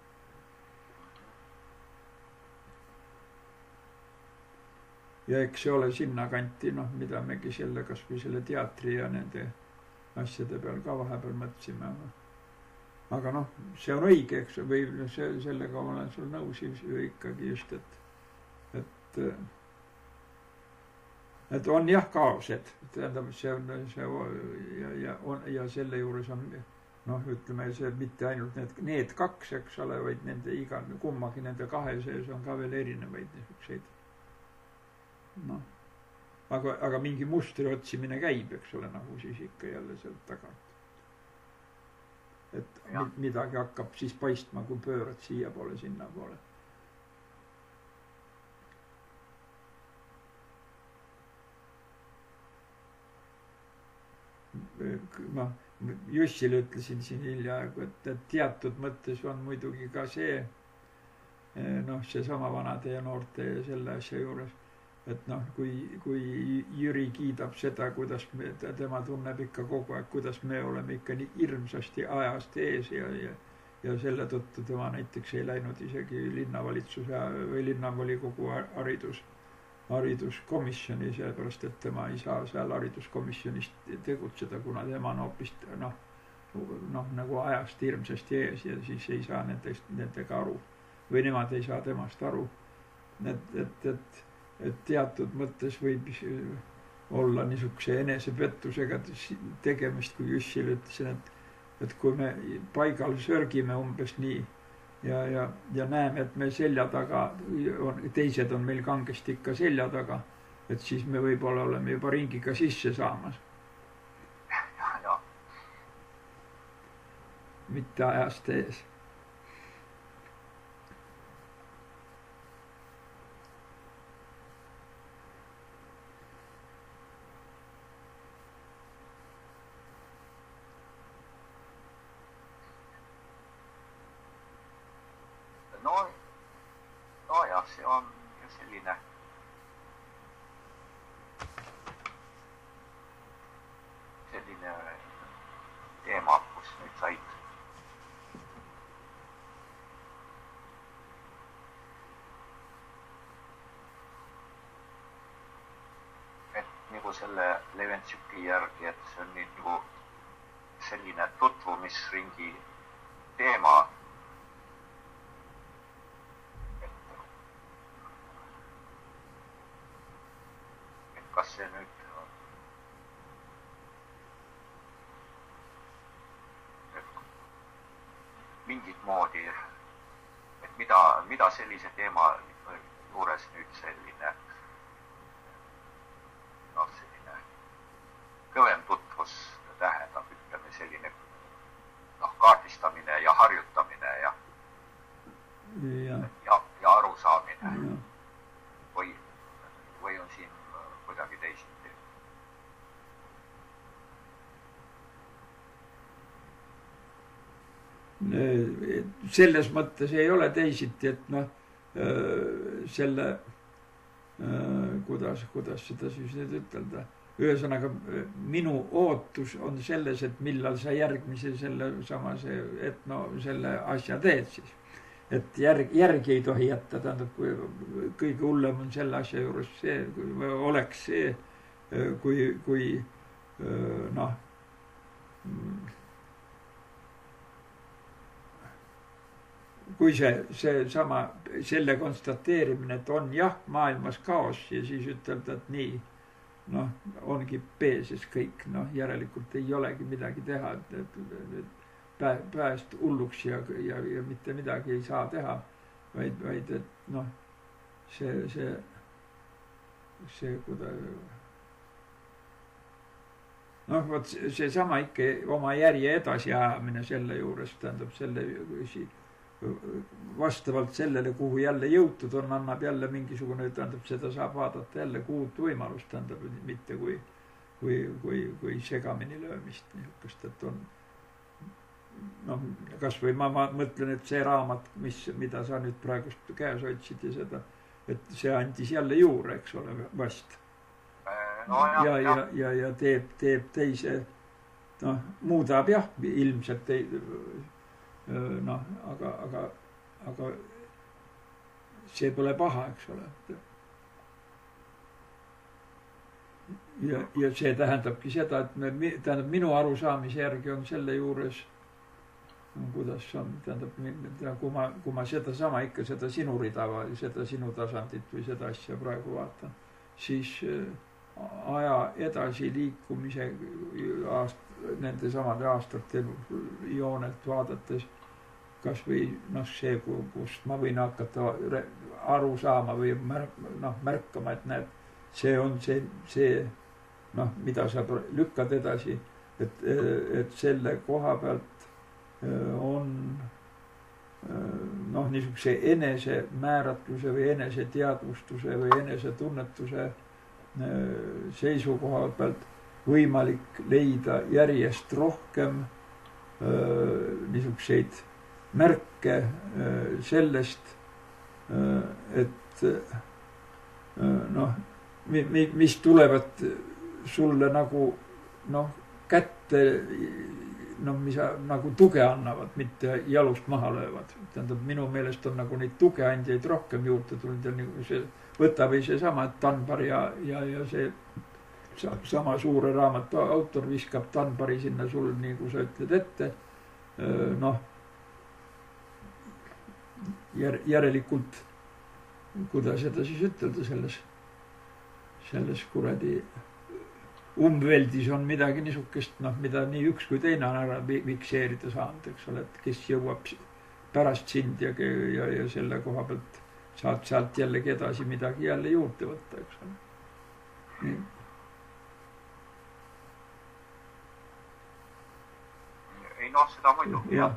Ja eks see ole sinna kanti, noh, mida megi selle, kas või selle teatri ja nende asjade peal ka vahepeal mõtlesime. Aga noh, see on õige, eks, või see, sellega olen sul nõus ju ikkagi just, et, et et on jah kaosed, tähendab, see on, see ja, ja, on, ja selle juures on, noh, ütleme, see mitte ainult need, need kaks, eks ole, vaid nende iga, kummagi nende kahe sees on ka veel erinevaid niisuguseid. Noh, aga, aga mingi mustri otsimine käib, eks ole, nagu siis ikka jälle sealt tagant. Et ja. Midagi hakkab siis paistma, kui pöörad siia poole, sinna poole. noh, Jussile ütlesin siin hiljaaegu, et, et teatud mõttes on muidugi ka see, noh, see sama vanade ja noorte ja selle asja juures, et noh, kui, kui Jüri kiidab seda, kuidas me, tema tunneb ikka kogu aeg, kuidas me oleme ikka nii hirmsasti ajast ees ja, ja, ja selle tõttu tema näiteks ei läinud isegi linnavalitsuse või linnavolikogu haridus hariduskomisjoni, sellepärast, et tema ei saa seal hariduskomisjonis tegutseda, kuna tema on hoopis, noh, noh, nagu ajast hirmsasti ees ja siis ei saa nendest, nendega aru. Või nemad ei saa temast aru. Et, et, et, et teatud mõttes võib olla niisuguse enesepettusega tegemist, kui Jüssile ütlesin, et, et kui me paigal sörgime umbes nii, Ja, ja, ja näeme, et me selja taga, on, teised on meil kangesti ikka selja taga, et siis me võib-olla oleme juba ringiga sisse saamas. Ja, ja. Mitte ajast ees. No, no jah, see on selline selline teema, kus nüüd said et nagu selle Leventsüki järgi, et see on nüüd nagu selline tutvumisringi teema. Kas see nüüd mingit moodi, et mida, mida sellise teema juures nüüd selline, noh, selline kõvem tutvus tähendab, ütleme selline, noh, kaardistamine ja harjutamine ja, ja. ja, ja arusaamine ja. Või, või on siin kuidagi teisiti. Selles mõttes ei ole teisiti, et noh, selle, kuidas, kuidas seda siis nüüd ütelda, ühesõnaga minu ootus on selles, et millal sa järgmise selle samase, et no selle asja teed siis. Et järg, järgi ei tohi jätta, tähendab, kui kõige hullem on selle asja juures see, kui oleks see, kui, kui noh, kui see, see sama, selle konstateerimine, et on jah, maailmas kaos ja siis ütelda, et nii, noh, ongi peeses kõik, noh, järelikult ei olegi midagi teha, et, et, et pääst hulluks ja, ja, ja mitte midagi ei saa teha, vaid, vaid et noh, see, see, see, kuda, noh, võt see sama ikka oma järje edasi ajamine selle juures, tähendab selle vastavalt sellele, kuhu jälle jõutud on, annab jälle mingisugune, tähendab, seda saab vaadata jälle kuut võimalust, tähendab, mitte kui, kui, kui, kui segamini löömist niisugust, et on noh, kas või ma, ma mõtlen, et see raamat, mis, mida sa nüüd praegust käes hoidsid ja seda, et see andis jälle juurde, eks ole, vast. No, jah, ja, ja, ja, ja teeb, teeb teise, noh, muudab jah, ilmselt ei, noh, aga, aga, aga see pole paha, eks ole. Ja, ja see tähendabki seda, et me, tähendab, minu arusaamise järgi on selle juures, kuidas on, tähendab, kui ma, kui ma seda sama ikka, seda sinu rida või seda sinu tasandit või seda asja praegu vaatan, siis aja edasi liikumise aast, nende samade aastate joonelt vaadates, kas või noh, see, kust ma võin hakata aru saama või märk, noh, märkama, et näed, see on see, see noh, mida sa lükkad edasi, et, et selle koha pealt on noh, niisuguse enese määratluse või enese teadvustuse või enese tunnetuse seisukoha pealt võimalik leida järjest rohkem niisuguseid märke sellest, et noh, mis tulevad sulle nagu noh, kätte, noh, mis nagu tuge annavad, mitte jalust maha löövad. Tähendab, minu meelest on nagu neid tugeandjaid rohkem juurde tulnud ja nagu see võtab või see sama Tanbar ja, ja, ja see sama suure raamatu autor viskab Tanbari sinna sul, nii kui sa ütled ette, noh, järelikult, kuidas seda siis ütelda selles, selles kuradi umbveldis on midagi niisugust, noh, mida nii üks kui teine on ära fikseerida saanud, eks ole, et kes jõuab pärast sind ja, ja, ja selle koha pealt saad sealt jällegi edasi midagi jälle juurde võtta, eks ole. Nii. Ei noh, seda muidu. Jah.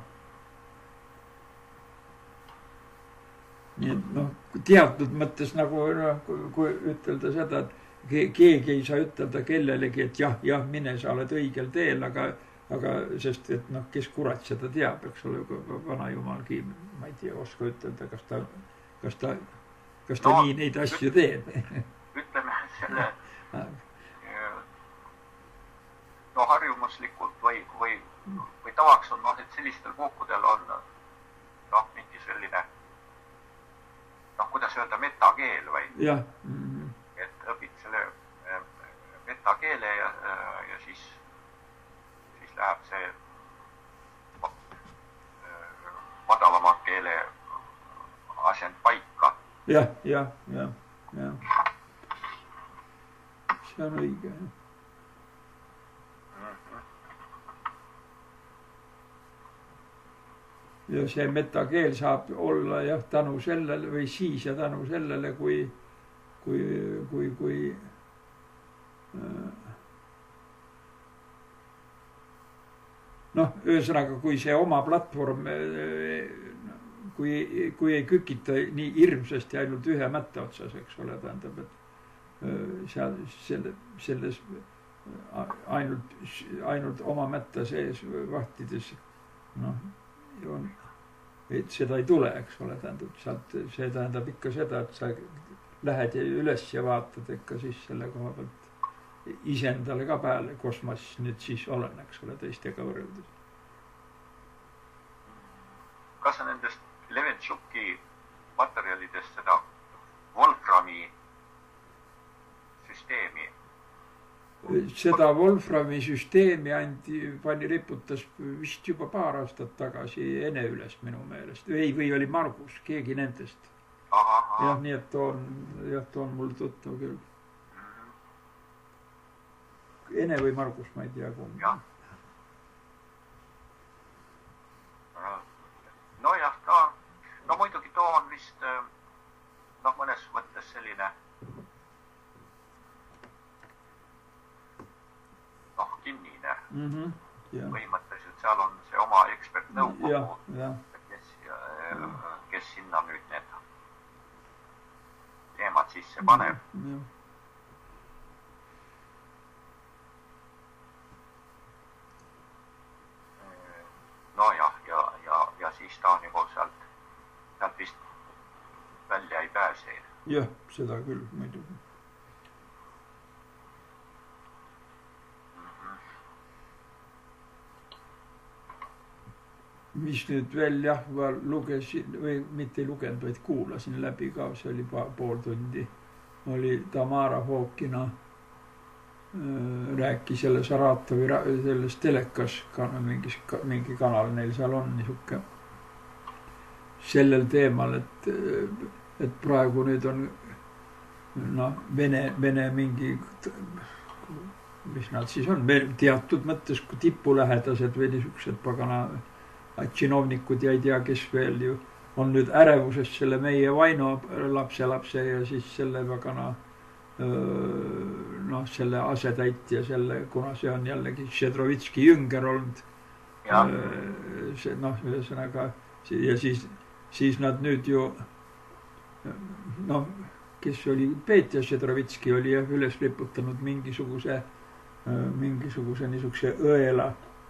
Nii et noh, teatud mõttes nagu, noh, kui, kui ütelda seda, et keegi ei saa ütelda kellelegi, et jah, jah, mine, sa oled õigel teel, aga, aga sest, et noh, kes kurat seda teab, eks ole, vana jumalgi, ma ei tea, oska ütelda, kas ta, kas ta, kas ta no, nii neid asju teeb. Ütleme selle no harjumuslikult või, või, või tavaks on, noh, et sellistel puhkudel on noh, mingi selline noh, kuidas öelda, metakeel või jah. Et õpid selle metakeele ja, ja siis, siis läheb see madalama keele asend paika. Jah, jah, jah, jah. See on õige. Ja see metakeel saab olla jah, tänu sellele või siis ja tänu sellele, kui, kui, kui, kui noh, ühesõnaga, kui see oma platvorm, kui, kui ei kükita nii hirmsasti ainult ühe mätta otsas, eks ole, tähendab, et seal, selle, selles ainult, ainult oma mätta sees vahtides, noh, on, et seda ei tule, eks ole, tähendab, sealt, see tähendab ikka seda, et sa lähed üles ja vaatad ikka siis selle koha pealt iseendale ka peale, kus ma siis nüüd siis olen, eks ole, teistega võrreldes. Kas sa nendest Levenšuki materjalidest seda Wolframi süsteemi seda Wolframi süsteemi andi, pani riputas vist juba paar aastat tagasi Ene üles minu meelest. Ei, või oli Margus, keegi nendest. Aha, aha. Jah, nii et on, jah, on mul tuttav küll. Ene või Margus, ma ei tea kumb. Jah. No jah, ta, no muidugi too on vist, noh, mõnes mõttes selline noh, kinni, mm-hmm. yeah. põhimõtteliselt seal on see oma ekspertnõukogu, ja, ja. Kes, kes sinna nüüd need teemad sisse paneb. Ja. No jah, ja, ja, ja siis ta nagu sealt, sealt vist välja ei pääse. Jah, seda küll, muidugi. Mis nüüd veel jah, lugesin, või mitte ei lugenud, vaid kuulasin läbi ka, see oli pool tundi. Oli Tamara Fookina rääki selle Saratovi selles telekas, mingis, mingi kanal neil seal on niisuke sellel teemal, et, et praegu nüüd on no, Vene, Vene mingi, mis nad siis on, teatud mõttes tipulähedased või niisugused pagana činovnikud ja ei tea, kes veel ju on nüüd ärevuses selle meie Vaino lapse lapse ja siis selle pagana noh, selle asetäitja selle, kuna see on jällegi Šedrovitski jünger olnud. See, noh, ühesõnaga ja siis, siis nad nüüd ju noh, kes oli Petja Šedrovitski oli jah, üles liputanud mingisuguse mingisuguse niisuguse õela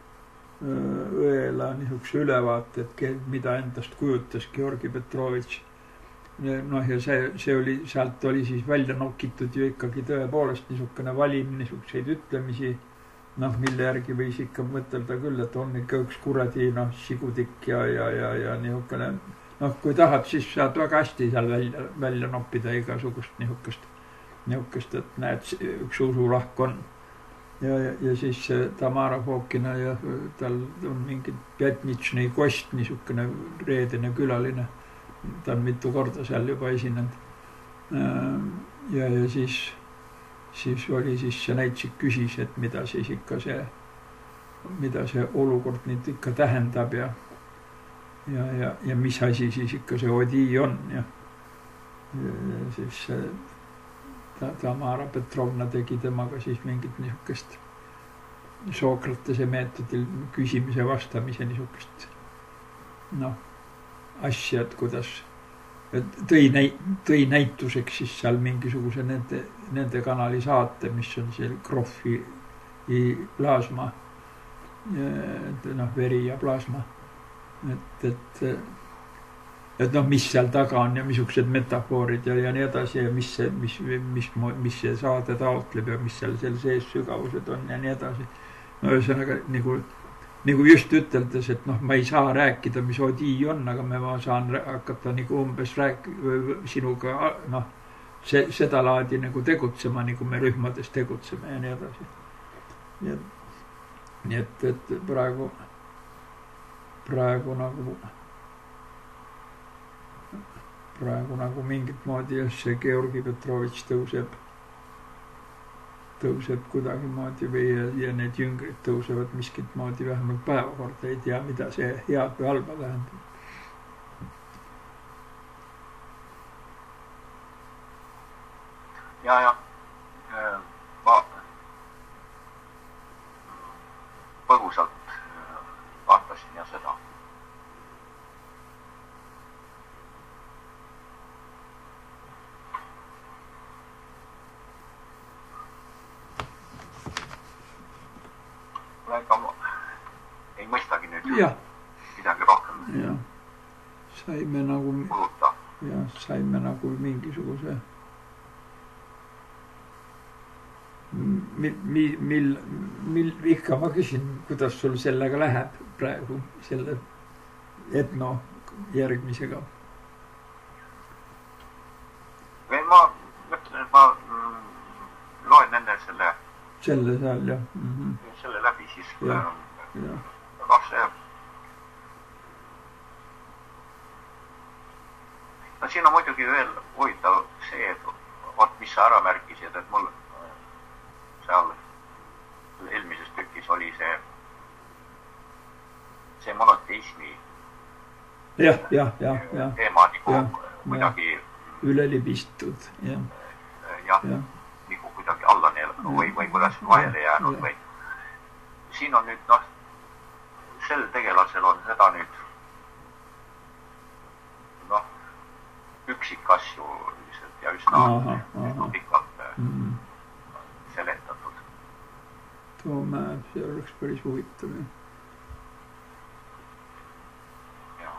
õela niisuguse ülevaate, et mida endast kujutas Georgi Petrovitš. Noh ja see, see oli, sealt oli siis välja nokitud ju ikkagi tõepoolest niisugune valim, niisuguseid ütlemisi, noh, mille järgi võis ikka mõtelda küll, et on ikka üks kuradi, noh, sigudik ja, ja, ja, ja niisugune, noh, kui tahad, siis saad väga hästi seal välja, välja noppida igasugust niisugust, niisugust, et näed, üks usulahk on. Ja, ja, ja siis Tamara Fookina ja tal on mingi Pjatnitšnõi kost, niisugune reedene külaline. Ta on mitu korda seal juba esinenud. Ja, ja siis, siis oli siis see näitsik küsis, et mida siis ikka see, mida see olukord nüüd ikka tähendab ja, ja, ja, ja mis asi siis ikka see Odi on. Ja, ja, ja siis Tamara Petrovna tegi temaga siis mingit niisugust Sokratese meetodil küsimise vastamise niisugust noh, asja, et kuidas tõi, näi, tõi näituseks siis seal mingisuguse nende, nende kanali saate, mis on seal Krohvi plasma, noh, veri ja plasma. Et, et et noh, mis seal taga on ja missugused metafoorid ja, ja nii edasi ja mis see, mis, mis, mis see saade taotleb ja mis seal seal sees sügavused on ja nii edasi. No ühesõnaga nagu, nagu just üteldes, et noh, ma ei saa rääkida, mis Odi on, aga ma saan hakata nagu umbes rääk, sinuga noh, see, seda laadi nagu tegutsema, nagu me rühmades tegutseme ja nii edasi. Nii et, nii et, et praegu, praegu nagu praegu nagu mingit moodi jah, see Georgi Petrovitš tõuseb, tõuseb kuidagi moodi või ja, ja need jüngrid tõusevad miskit moodi vähemalt päevakorda, ei tea, mida see head või halba tähendab. Ja, ja. Ma põgusalt vaatasin ja seda. Ega ma ei mõistagi nüüd ja. Midagi rohkem ja. Saime nagu kuluta. Ja, saime nagu mingisuguse mil, mil, mil, mil ikka ma küsin, kuidas sul sellega läheb praegu selle etno järgmisega? Või ma mõtlen, et ma loen enne selle selle seal, jah. Mm-hmm. Selle läbi siis. Ja, ja. Aga see... No siin on muidugi veel huvitav see, et oot, mis sa ära märkisid, et mul seal eelmises tükis oli see see monoteismi ja, ja, ja, ja. teema nagu ja, kuidagi üle libistud. Ja, ja. Ja. Kuidagi alla neil või, või kuidas vahele jäänud või siin on nüüd, noh, sel tegelasel on seda nüüd, noh, üksikasju ja üsna, aha, üsna pikalt mm. seletatud. Toome, see oleks päris huvitav. Ja.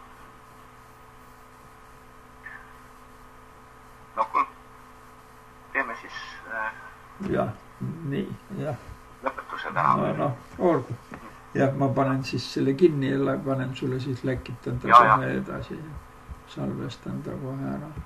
No kuule, teeme siis äh, jah, nii, jah. lõpetuse täna. No, no, olgu. Jah, ma panen siis selle kinni ja panen sulle siis läkitan ta ja, kohe ja. edasi ja salvestan ta kohe ära.